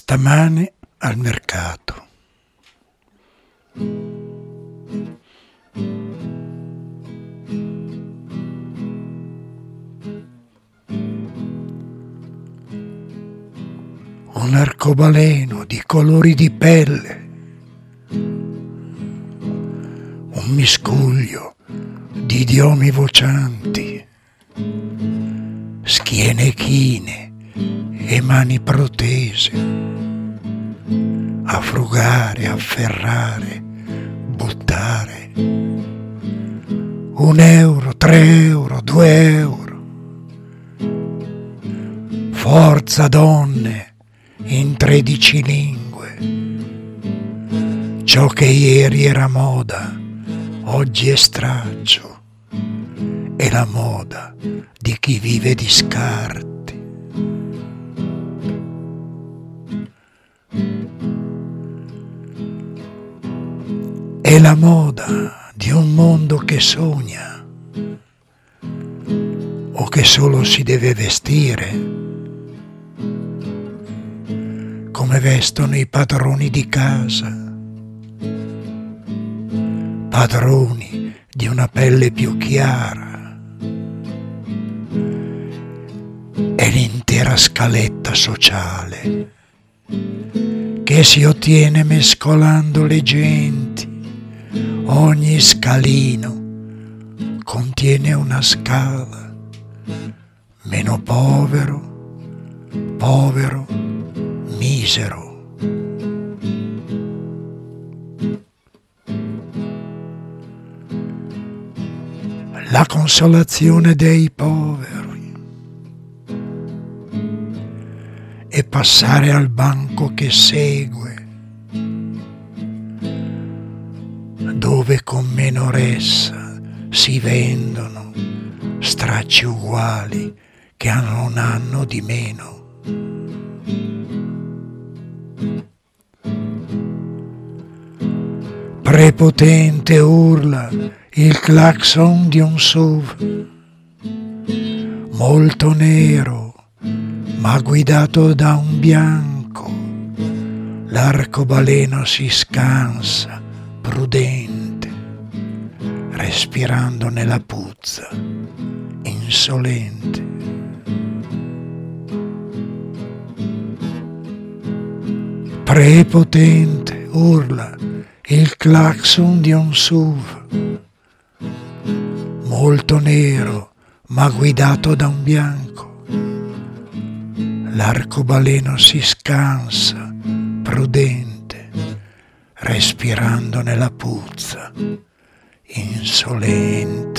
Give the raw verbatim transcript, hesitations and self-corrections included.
Stamane al mercato. Un arcobaleno di colori di pelle, un miscuglio di idiomi vocianti, schiene chine e mani protese, a frugare, afferrare, buttare. Un euro, tre euro, due euro. Forza donne in tredici lingue. Ciò che ieri era moda, oggi è straccio. È la moda di chi vive di scarti. È la moda di un mondo che sogna o che solo si deve vestire come vestono i padroni di casa, padroni di una pelle più chiara e l'intera scaletta sociale che si ottiene mescolando le genti. Ogni scalino contiene una scala, meno povero, povero, misero. La consolazione dei poveri è passare al banco che segue, dove con meno ressa si vendono stracci uguali che hanno un anno di meno. Prepotente urla il clacson di un S U V, molto nero ma guidato da un bianco. L'arcobaleno si scansa prudente, respirando nella puzza, insolente. Prepotente urla il clacson di un S U V, molto nero ma guidato da un bianco. L'arcobaleno si scansa, prudente, respirando nella puzza, insolente.